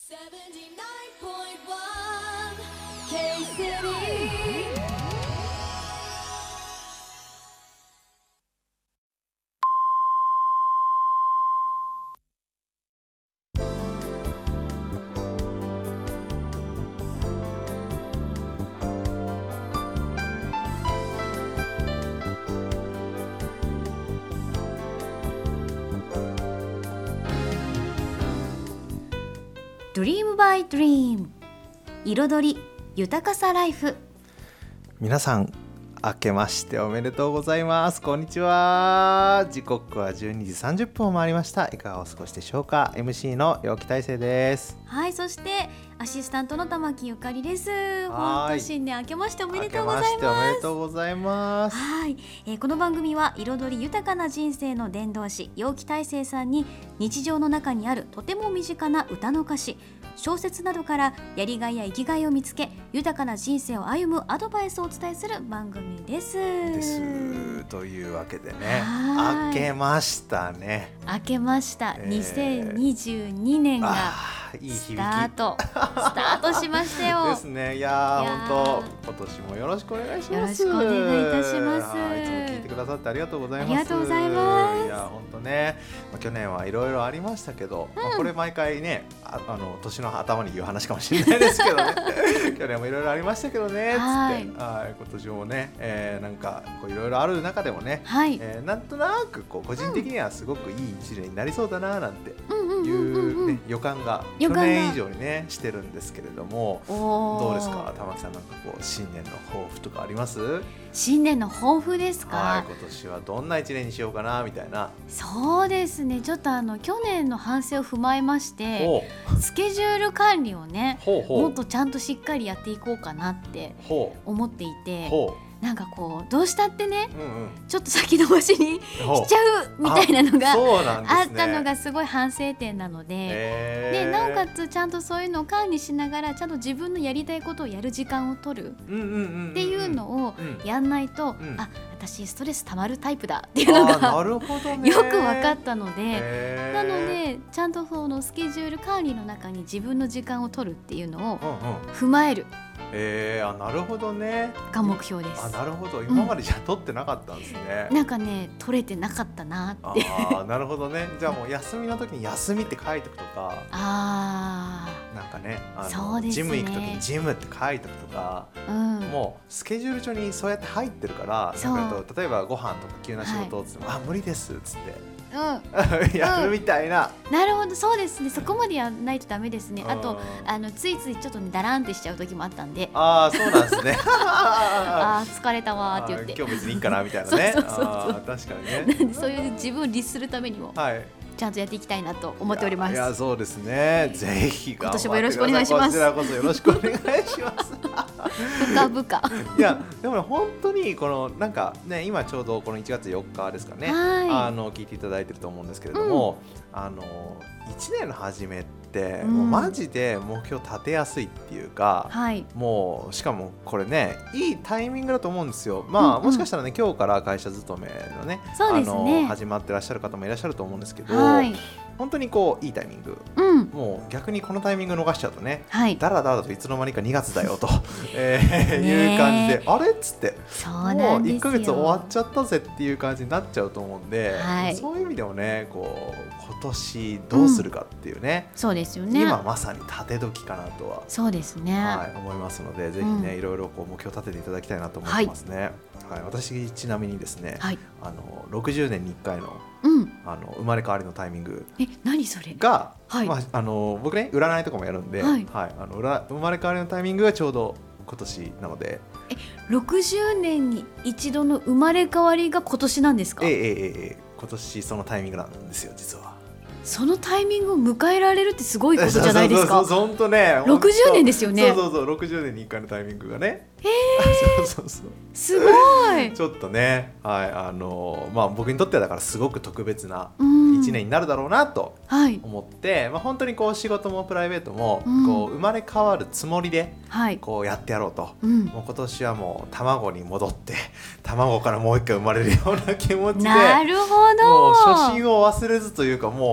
79.1 K-City ドリームバイドリーム、彩り豊かさライフ。 皆さん明けましておめでとうございます。こんにちは。時刻は12時30分を回りました。いかがお過ごしでしょうか。 MC の陽気大成です。 はい、そしてアシスタントの玉木ゆかりです。本当新年明けましておめでとうございます。 明けましておめでとうございます。 はい、この番組は彩り豊かな人生の伝道師陽気大成さんに日常の中にあるとても身近な歌の歌詞、小説などからやりがいや生きがいを見つけ豊かな人生を歩むアドバイスをお伝えする番組です。 というわけでね、明けましたね。 明けました、2022年がいい響きスタートしましたよ。 ですね。いや本当今年もよろしくお願いします。 よろしくお願いいたします。 いつも聞いてくださってありがとうございます。 ありがとうございます。 いや本当ね、去年はいろいろありましたけど、これ毎回ね年の頭に言う話かもしれないですけどね去年もいろいろありましたけどねつって、今年もね、なんかいろいろある中でもね、なんとなく個人的にはすごくいい一年になりそうだななんていうね予感が去年以上にねしてるんですけれども、どうですか玉木さん、なんか新年の抱負とかあります？ 新年の抱負ですか？ 今年はどんな一年にしようかなみたいな。 そうですね、ちょっと去年の反省を踏まえましてスケジュール管理をねもっとちゃんとしっかりやっていこうかなって思っていて、なんかどうしたってね、ちょっと先延ばしにしちゃうみたいなのがあったのがすごい反省点なので、でなおかつちゃんとそういうのを管理しながらちゃんと自分のやりたいことをやる時間を取るっていうのをやんないと、私ストレス溜まるタイプだっていうのがよく分かったので、なのでちゃんとそのスケジュール管理の中に自分の時間を取るっていうのを踏まえる。 なるほどね。 が目標です。 なるほど。今までじゃ取ってなかったんですね。 なんかね取れてなかったなって。 なるほどね。じゃあもう休みの時に休みって書いておくとか。なんかね、ジム行く時にジムって書いておくとか、もうスケジュール帳にそうやって入ってるから、例えばご飯とか急な仕事をつっても、無理ですっつって。やるみたいな。 なるほど、そうですね。そこまでやらないとダメですね。あとついついちょっとだらんってしちゃう時もあったんで。 そうなんですね。 疲れたわって言って、 今日別にいいかなみたいなね。確かにね。 なんでそういう自分を律するためにもちゃんとやっていきたいなと思っております。 いやそうですね。ぜひ今年もよろしくお願いします。 こちらこそよろしくお願いします。 深々。 いやでもね、本当になんかね、今ちょうどこの1月4日ですかね、聞いていただいてると思うんですけれども、1年の初めってもうマジで目標立てやすいっていうか、もうしかもこれねいいタイミングだと思うんですよ。もしかしたらね今日から会社勤めのね始まってらっしゃる方もいらっしゃると思うんですけど、本当にいいタイミング、もう逆にこのタイミング逃しちゃうとね、だらだらといつの間にか2月だよという感じで、あれっつってもう1ヶ月終わっちゃったぜっていう感じになっちゃうと思うんで、そういう意味でもね今年どうするかっていうね、 そうですよね。 今まさに立て時かなとはそうですね、 思いますので、ぜひねいろいろ目標立てていただきたいなと思ってますね。私ちなみにですね、60年に1回の生まれ変わりのタイミング何それが、僕ね占いとかもやるんで、生まれ変わりのタイミングがちょうど今年なので、 60年に一度の生まれ変わりが今年なんですか？ 今年そのタイミングなんですよ実は。 そのタイミングを迎えられるってすごいことじゃないですか。 本当ね、 60年ですよね。 そう60年に1回のタイミングがね。 すごい。 ちょっとね、僕にとってはだからすごく特別な1年になるだろうなと思って、本当に仕事もプライベートも生まれ変わるつもりでやってやろうと、もう今年はもう卵に戻って卵からもう一回生まれるような気持ちで、 なるほど、 もう初心を忘れずというか、もう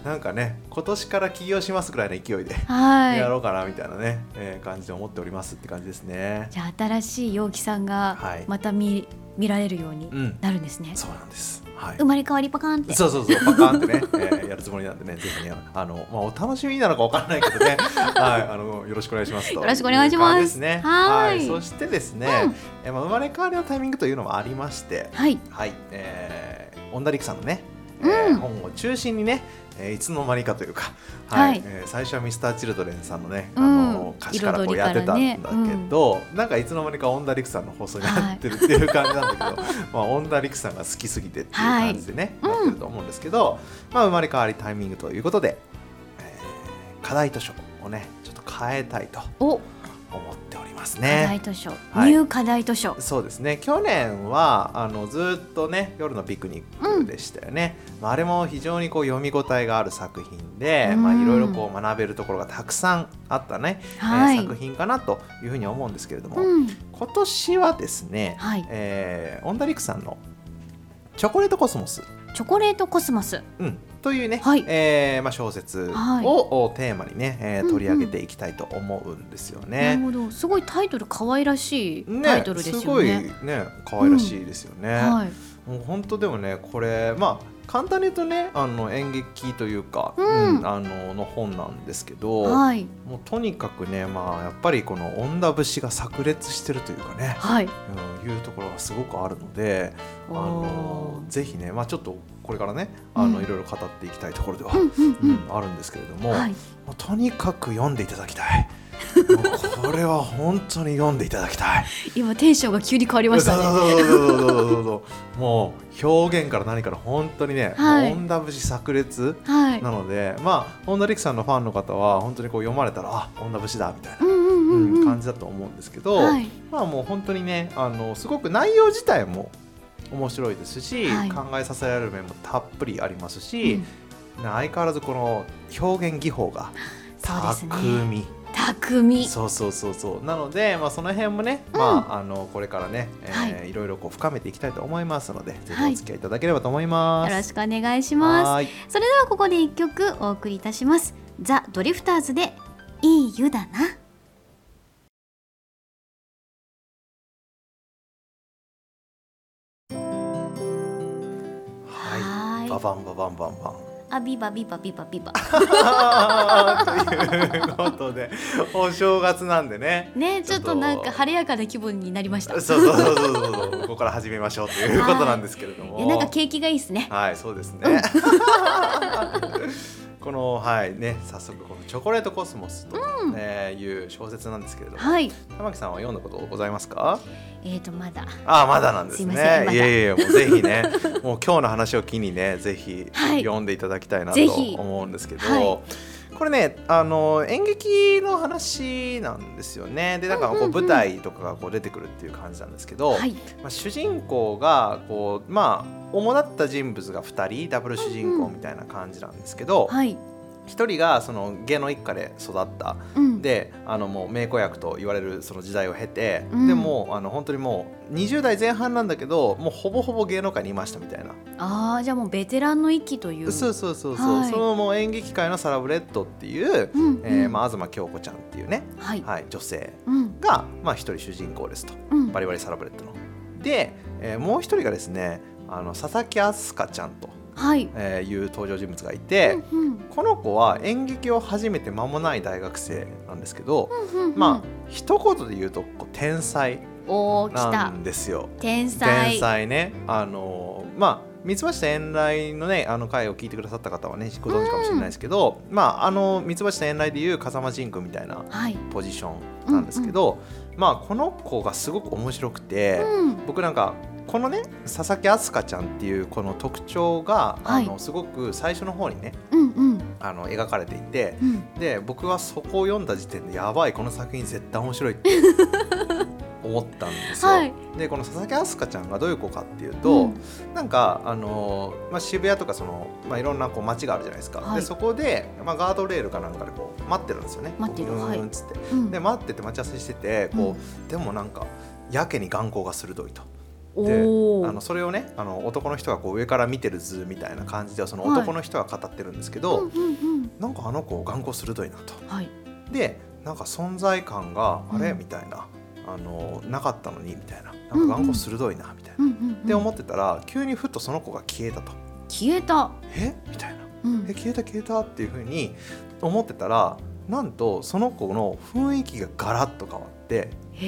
なんかね今年から起業しますくらいの勢いで、やろうかなみたいなね、感じで思っておりますって感じですね。 じゃあ新しい陽気さんがまた見られるようになるんですね。 そうなんです、 生まれ変わりパカーンって。 そうパカーンってね、やるつもりなんでね、ぜひねお楽しみなのかわからないけどねよろしくお願いしますと。 よろしくお願いします。 はい。そしてですね、生まれ変わりのタイミングというのもありまして、恩田陸さんのね、本を中心にね、いつの間にかというか、最初は Mr.Children さんのね歌詞からこうやってたんだけど、なんかいつの間にか恩田陸さんの放送になってるっていう感じなんだけど、恩田陸さんが好きすぎてっていう感じでね、なってると思うんですけど、生まれ変わりタイミングということで、課題図書をねちょっと変えたいと思っておりますね。 課題図書、ニュー課題図書。 そうですね。去年はずっとね夜のピクニックでしたよね。あれも非常にこう読み応えがある作品で、いろいろこう学べるところがたくさんあったね、作品かなというふうに思うんですけれども、今年はですね、恩田陸さんのチョコレートコスモス。 チョコレートコスモス。 というね、小説をテーマにね、取り上げていきたいと思うんですよね。 なるほど、すごいタイトル可愛らしいタイトルですよね。 すごいね可愛らしいですよね。もう本当でもねこれ簡単に言うとね演劇というか、の本なんですけど、もうとにかくねやっぱりこの恩田節が炸裂してるというかね、いうところがすごくあるので、ぜひねちょっとこれからねいろいろ語っていきたいところではあるんですけれども、とにかく読んでいただきたい。これは本当に読んでいただきたい。 今テンションが急に変わりましたね。 もう表現から何から本当にね、恩田節炸裂なので、恩田陸さんのファンの方は本当にこう読まれたら恩田節だみたいな感じだと思うんですけど、もう本当にねすごく内容自体も面白いですし、考えさせられる面もたっぷりありますし、相変わらずこの表現技法が巧み。そうなので、その辺もね、これからね、いろいろこう深めていきたいと思いますので、ぜひお付き合いいただければと思います。 よろしくお願いします。それではここで1曲お送りいたします。ザ・ドリフターズでいい湯だな。 ババンババンバンバン。 ビバビバビバビバということでお正月なんでねちょっとなんか晴れやかな気分になりました。 そうここから始めましょうということなんですけれども、 なんか景気がいいですね。 そうですね。この早速このチョコレートコスモスという小説なんですけれども、玉木さんは読んだことございますか？ まだ。 まだなんですね。いやもうぜひねもう今日の話を機にねぜひ読んでいただきたいなと思うんですけど、これね演劇の話なんですよね。でなんかこう舞台とかがこう出てくるっていう感じなんですけど、主人公がこう主だった人物が2人ダブル主人公みたいな感じなんですけど、一人がその芸能一家で育った、でもう名子役と言われるその時代を経て、でも本当にもう20代前半なんだけどもうほぼほぼ芸能界にいましたみたいな。 じゃあもうベテランの域という。 そう、そのもう演劇界のサラブレッドっていう、東京子ちゃんっていうね、女性が一人主人公ですと、バリバリサラブレッドの。で、もう一人がですね佐々木飛鳥ちゃんという登場人物がいて、この子は演劇を始めて間もない大学生なんですけど、一言で言うと天才なんですよ。 天才ね。三橋遠来のね回を聞いてくださった方はねご存知かもしれないですけど、三橋遠来でいう風間仁君みたいなポジションなんですけど、この子がすごく面白くて、僕なんかこのね佐々木飛鳥ちゃんっていうこの特徴が、すごく最初の方にね、描かれていて、で僕はそこを読んだ時点でやばいこの作品絶対面白いって思ったんですよ。でこの佐々木飛鳥ちゃんがどういう子かっていうと、なんか渋谷とかその、いろんなこう街があるじゃないですか。でそこで、ガードレールかなんかでこう待ってるんですよね。つって、で待ってて待ち合わせしててこう、でもなんかやけに眼光が鋭いと。 でそれをね男の人がこう上から見てる図みたいな感じでその男の人が語ってるんですけど、なんかあの子眼光鋭いなと、でなんか存在感があれみたいななかったのにみたいな、なんか眼光鋭いなみたいなって思ってたら、急にふっとその子が消えたと。 消えたみたいな、消えたっていう風に思ってたら、なんとその子の雰囲気がガラッと変わって、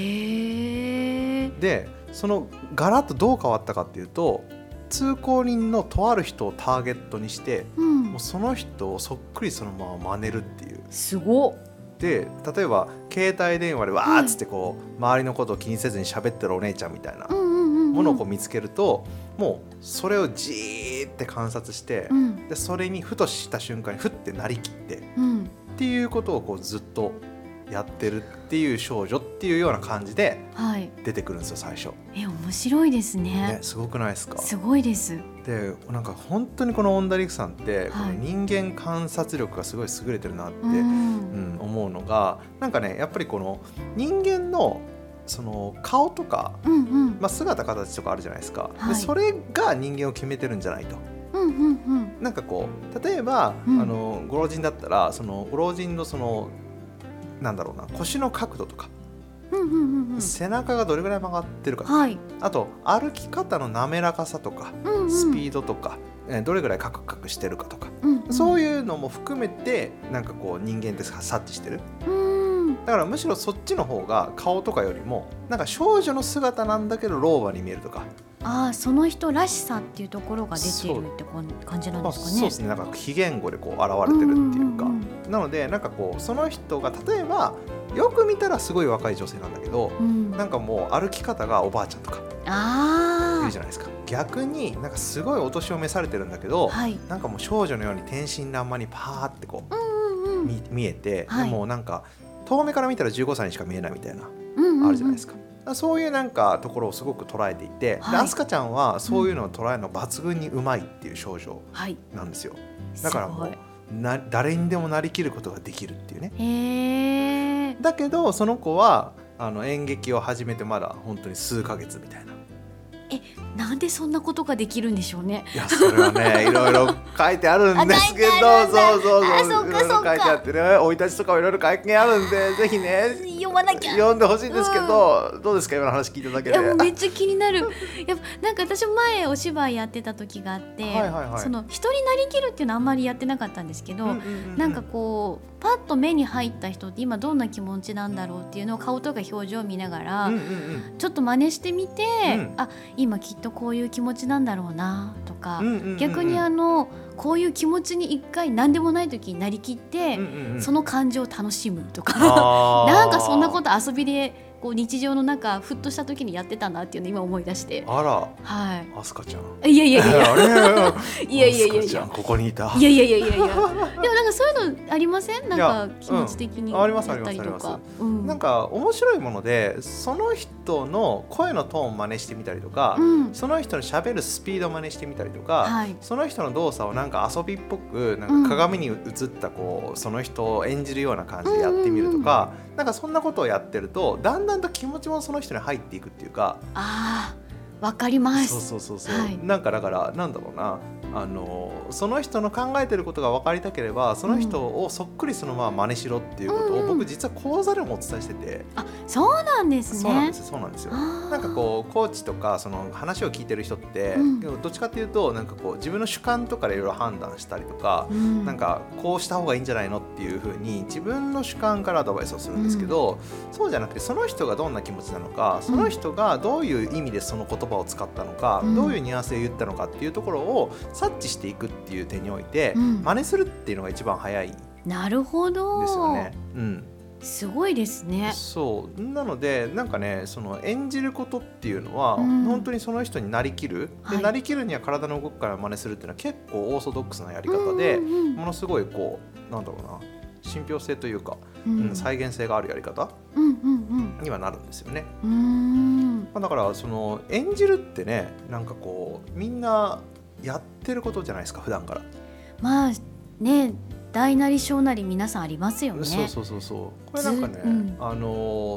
でそのガラッとどう変わったかっていうと、通行人のとある人をターゲットにして、もうその人をそっくりそのまま真似るっていう。 すごっ。で例えば携帯電話でわーっつってこう、周りのことを気にせずに喋ってるお姉ちゃんみたいなものをこう見つけると、もうそれをじーって観察して、でそれにふとした瞬間にふってなりきって、っていうことをこうずっとやってるっていう少女っていうような感じで出てくるんですよ、最初。 面白いですね。 すごくないですか？ すごいです。 でなんか本当にこの恩田陸さんって、この人間観察力がすごい優れてるなって、思うのが、なんかねやっぱりこの人間のその顔とか、姿形とかあるじゃないですか、でそれが人間を決めてるんじゃないと。なんかこう例えば、ご老人だったらそのご老人のそのなんだろうな、腰の角度とか、背中がどれぐらい曲がってるかとか、あと歩き方の滑らかさとか、スピードとか、どれぐらいカクカクしてるかとか、そういうのも含めてなんかこう人間って察知してる。だからむしろそっちの方が顔とかよりもなんか少女の姿なんだけど老婆に見えるとか、 その人らしさっていうところが出てるって感じなんですかね。 そうですね、なんか非言語でこう現れてるっていうか、なのでなんかこうその人が例えばよく見たらすごい若い女性なんだけど、なんかもう歩き方がおばあちゃんとかいるじゃないですか。逆になんかすごいお年を召されてるんだけど、なんかもう少女のように天真爛漫にパーってこう、見えて、でもなんか遠目から見たら15歳にしか見えないみたいな、あるじゃないですか。そういうなんかところをすごく捉えていて、アスカちゃんはそういうのを捉えるの抜群にうまいっていう少女なんですよ。だからもう誰にでもなりきることができるっていうね。だけどその子は演劇を始めてまだ本当に数ヶ月みたいな。 なんでそんなことができるんでしょうね。 いやそれはねいろいろ書いてあるんですけど、そういろいろ書いてあってね、生い立ちとかいろいろ会見あるんで、ぜひね読まなきゃ、 読んでほしいんですけど、どうですか今の話聞いただけで。 もうめっちゃ気になる。やっぱなんか私も前お芝居やってた時があって、その人になりきるっていうのはあんまりやってなかったんですけど、なんかこうパッと目に入った人って今どんな気持ちなんだろうっていうのを顔とか表情を見ながら、ちょっと真似してみて、今きっとこういう気持ちなんだろうなとか、逆にこういう気持ちに一回何でもない時になりきって、その感情を楽しむとかなんかそんなこと遊びでこう日常の中ふっとした時にやってたなっていうのを今思い出して。 あら、アスカちゃん。 いやいやいやアスカちゃんここにいた。 いやでもなんかそういうのありません？なんか気持ち的にやったりとか。 なんか面白いもので、その人の声のトーンを真似してみたりとか、その人の喋るスピードを真似してみたりとか、その人の動作をなんか遊びっぽくなんか鏡に映ったこうその人を演じるような感じでやってみるとか、なんかそんなことをやってるとだんだんと気持ちもその人に入っていくっていうか。 わかります。 そう、なんかだからなんだろうな、その人の考えてることが分かりたければその人をそっくりそのまま真似しろっていうことを僕実は講座でもお伝えしてて。 そうなんですね。 そうなんですよ。なんかこうコーチとかその話を聞いてる人って、どっちかっていうとなんかこう自分の主観とかでいろいろ判断したりとか、なんかこうした方がいいんじゃないのっていう風に自分の主観からアドバイスをするんですけど、そうじゃなくてその人がどんな気持ちなのか、その人がどういう意味でその言葉を使ったのか、どういうニュアンスで言ったのかっていうところを察知していくっていう点において、真似するっていうのが一番早いですよね。 なるほど。 すごいですね。 そうなのでなんかね、その演じることっていうのは、本当にその人になりきる、でなりきるには体の動きから真似するっていうのは結構オーソドックスなやり方で、ものすごいこうなんだろうな、信憑性というか、再現性があるやり方にはなるんですよね。だからその演じるってね、なんかこうみんなやってることじゃないですか普段から。 まあね、大なり小なり皆さんありますよね。 そうこれなんかね、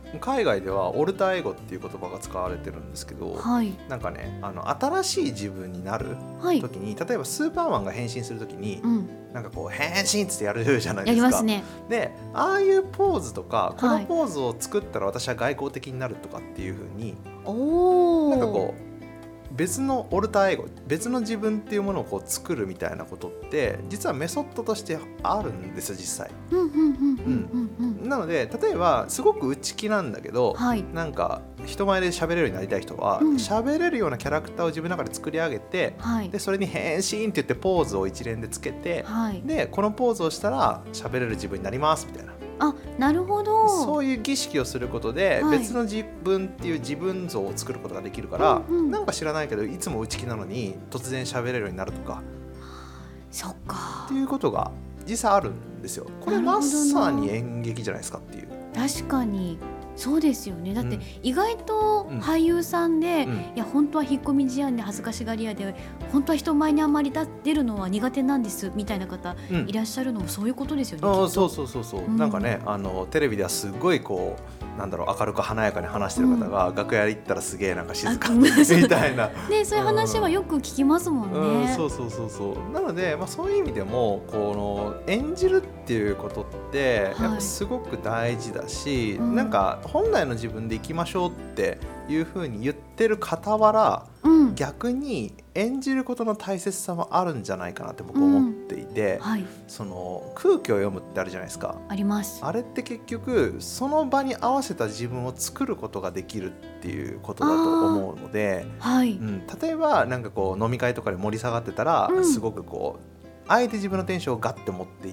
海外ではオルターエゴっていう言葉が使われてるんですけど、 はい、 なんかね新しい自分になる時に、例えばスーパーマンが変身する時に、なんかこう変身ってやるじゃないですか。 やりますね。 でああいうポーズとか、このポーズを作ったら私は外交的になるとかっていう風に、なんかこう別のオルターエゴ、別の自分っていうものをこう作るみたいなことって実はメソッドとしてあるんですよ実際。なので例えばすごく内気なんだけど、なんか人前で喋れるようになりたい人は喋れるようなキャラクターを自分の中で作り上げて、でそれに変身って言ってポーズを一連でつけて、でこのポーズをしたら喋れる自分になりますみたいな。 なるほど。 そういう儀式をすることで、別の自分っていう自分像を作ることができるから、なんか知らないけどいつも内気なのに突然喋れるようになるとか、 そっかっていうことが実際あるんですよ。これまさに演劇じゃないですかっていう。 確かにそうですよね。だって意外と俳優さんで、いや本当は引っ込み思案で恥ずかしがり屋で、本当は人前にあんまり出るのは苦手なんですみたいな方いらっしゃるのもそういうことですよね。 そう、なんかねテレビではすごいこうなんだろう明るく華やかに話してる方が、楽屋に行ったらすげえなんか静かみたいなでそういう話はよく聞きますもんね。 そうなので、そういう意味でもこの演じるっていうことってやっぱすごく大事だし、なんか本来の自分でいきましょうっていう風に言ってる傍ら、逆に演じることの大切さもあるんじゃないかなって僕思っていて、その空気を読むってあるじゃないですか。 あります。 あれって結局その場に合わせた自分を作ることができるっていうことだと思うので、例えばなんかこう飲み会とかで盛り下がってたら、すごくこうあえて自分のテンションをガッて持っていって、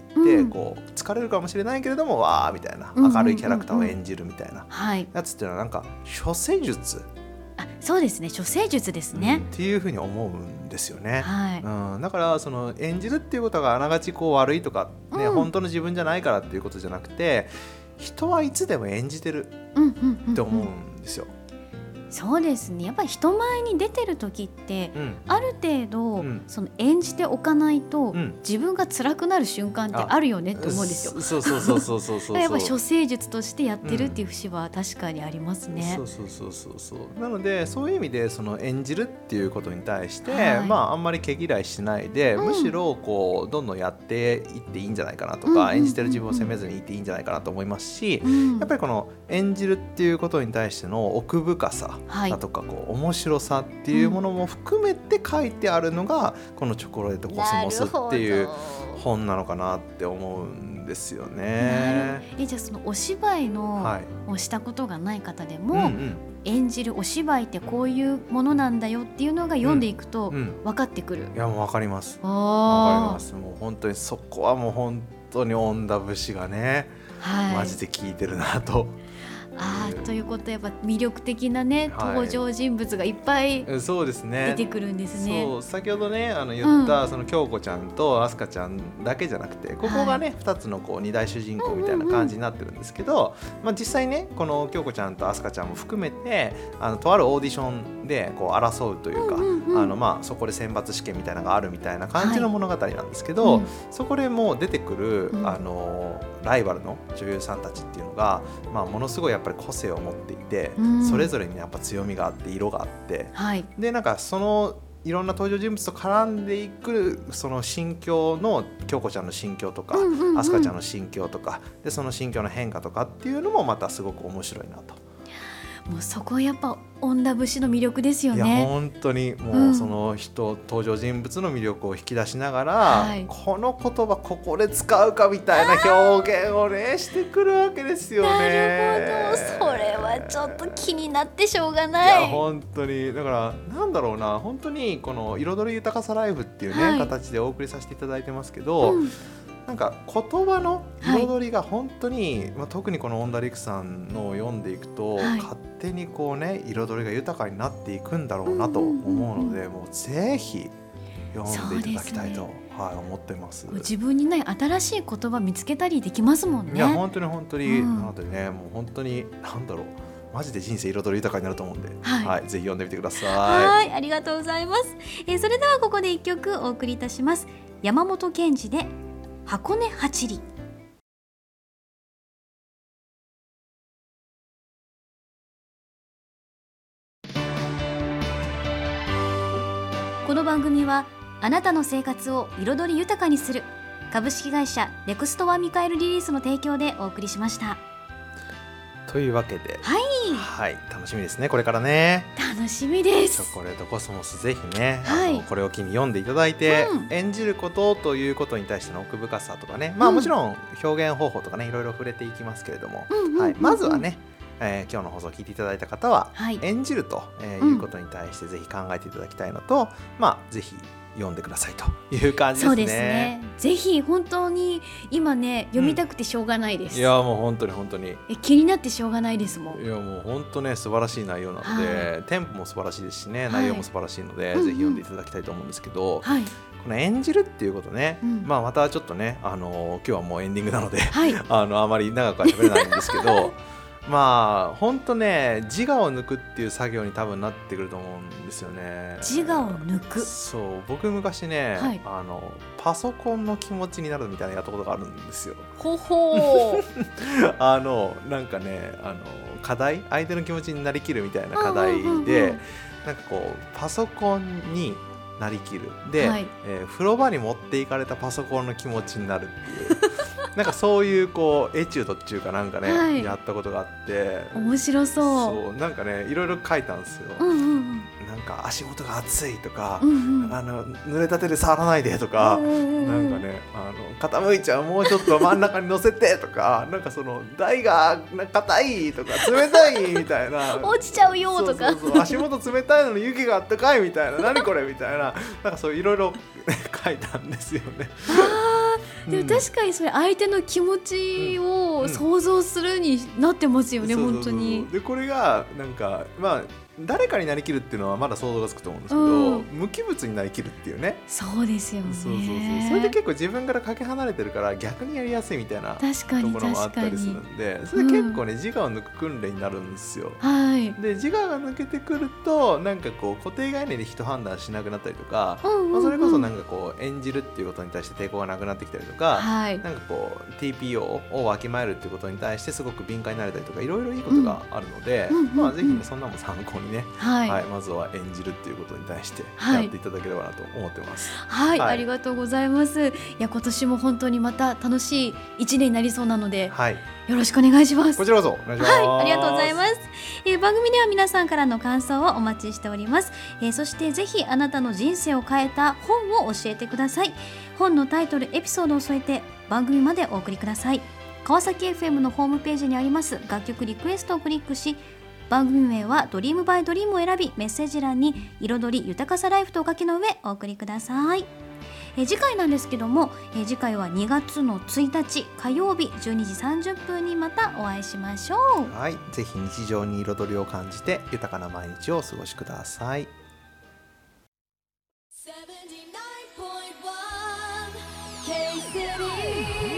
こう疲れるかもしれないけれどもわーみたいな明るいキャラクターを演じるみたいなやつっていうのはなんか処世術、 そうですね、処世術ですね、 っていうふうに思うんですよね。だからその演じるっていうことがあながちこう悪いとか、本当の自分じゃないからっていうことじゃなくて、人はいつでも演じてるって思うんですよ。 そうですね。やっぱり人前に出てる時って、ある程度、その演じておかないと、自分が辛くなる瞬間ってあるよねって思うんですよ。やっぱ処世術としてやってるっていう節は確かにありますね。 なのでそういう意味でその演じるっていうことに対して、あんまり毛嫌いしないで、むしろこうどんどんやっていっていいんじゃないかなとか、演じてる自分を責めずにいていいんじゃないかなと思いますし、やっぱりこの演じるっていうことに対しての奥深さだとかこう面白さっていうものも含めて書いてあるのが、このチョコレートコスモスっていう本なのかなって思うんですよね。 じゃあそのお芝居の、をしたことがない方でも、演じるお芝居ってこういうものなんだよっていうのが読んでいくと分かってくる。 いやもう分かります。もう本当にそこはもう本当に恩田節がね、マジで効いてるなと。 ということはやっぱ魅力的なね、登場人物がいっぱい出てくるんですね。 先ほどね言ったその京子ちゃんと飛鳥ちゃんだけじゃなくて、ここがね2つのこう2大主人公みたいな感じになってるんですけど、実際ねこの京子ちゃんと飛鳥ちゃんも含めてとあるオーディションでこう争うというか、そこで選抜試験みたいなのがあるみたいな感じの物語なんですけど、そこでもう出てくるライバルの女優さんたちっていうのが、ものすごいやっぱり個性を持っていて、それぞれにやっぱ強みがあって色があって、でなんかそのいろんな登場人物と絡んでいくその心境の京子ちゃんの心境とか、飛鳥ちゃんの心境とかで、その心境の変化とかっていうのもまたすごく面白いなと。 もうそこやっぱ恩田節の魅力ですよね。 いや本当にもうその登場人物の魅力を引き出しながら、この言葉ここで使うかみたいな表現をねしてくるわけですよね。 なるほど、それはちょっと気になってしょうがない。 いや本当にだからなんだろうな、本当にこの彩り豊かさライフっていうね、形でお送りさせていただいてますけど、なんか言葉の彩りが本当に、特にこの恩田陸さんのを読んでいくと、勝手にこうね彩りが豊かになっていくんだろうなと思うので、もうぜひ読んでいただきたいと、思ってます。 自分にない新しい言葉見つけたりできますもんね。 いや本当になのでね、もう本当になんだろう、マジで人生彩り豊かになると思うんで、ぜひ読んでみてください。 ありがとうございます。それではここで一曲お送りいたします。山本賢治で箱根八里。 の番組はあなたの生活を彩り豊かにする株式会社ネクストワンミカエルリリースの提供でお送りしました。 というわけで、 はい、 楽しみですね、これからね。 楽しみです。 チョコレートコスモス、ぜひね、 はいこれを機に読んでいただいて、演じることということに対しての奥深さとかね、まあもちろん表現方法とかね、いろいろ触れていきますけれども、まずはね、今日の放送を聞いていただいた方は、演じるということに対してぜひ考えていただきたいのと、まあぜひ読んでくださいという感じですね。 そうですね。ぜひ本当に今ね読みたくてしょうがないです。 いやもう本当に気になってしょうがないですもん。 いやもう本当ね素晴らしい内容なので、テンポも素晴らしいですしね、内容も素晴らしいので、ぜひ読んでいただきたいと思うんですけど、この演じるっていうことね、まあまたちょっとね今日はもうエンディングなので、あまり長くは喋れないんですけど。まあ本当ね自我を抜くっていう作業に多分なってくると思うんですよね。 自我を抜く。 そう僕昔ね、パソコンの気持ちになるみたいなやったことがあるんですよ。 ほほなんかね課題、相手の気持ちになりきるみたいな課題で、なんかこうパソコンになりきるで、風呂場に持っていかれたパソコンの気持ちになるっていうなんかそういうこうエチュードっていうかなんかね、やったことがあって、 面白そう。 なんかねいろいろ書いたんですよ。なんか足元が熱いとか、濡れた手で触らないでとか、なんかね傾いちゃう、もうちょっと真ん中に乗せてとか、なんかその台が硬いとか冷たいみたいな落ちちゃうよとか、 足元冷たいのに雪があったかいみたいな、何これみたいな、なんかそういろいろ書いたんですよね。 でも確かにそれ相手の気持ちを想像するになってますよね、本当に。 でこれがなんかまあ誰かになりきるっていうのはまだ想像がつくと思うんですけど、無機物になりきるっていうね。 そうですよね。 それで結構自分からかけ離れてるから逆にやりやすいみたいなところもあったりするんで、それで結構ね自我を抜く訓練になるんですよ。で自我が抜けてくるとなんかこう固定概念で人判断しなくなったりとか、それこそなんかこう演じるっていうことに対して抵抗がなくなってきたりとか、なんかこう TPO をわきまえるっていうことに対してすごく敏感になれたりとか、いろいろいいことがあるので、まあぜひねそんなも参考にね、まずは演じるっていうことに対してやっていただければなと思ってます。 ありがとうございます。いや今年も本当にまた楽しい1年になりそうなので、よろしくお願いします。 こちらこそお願いします。 ありがとうございます。番組では皆さんからの感想をお待ちしております。そしてぜひあなたの人生を変えた本を教えてください。本のタイトル、エピソードを添えて番組までお送りください。川崎 FM のホームページにあります楽曲リクエストをクリックし、番組名はドリームバイドリームを選び、メッセージ欄に彩り豊かさライフとお書きの上お送りください。次回なんですけども、次回は2月の1日火曜日12時30分にまたお会いしましょう。 ぜひ日常に彩りを感じて豊かな毎日をお過ごしください。 K-City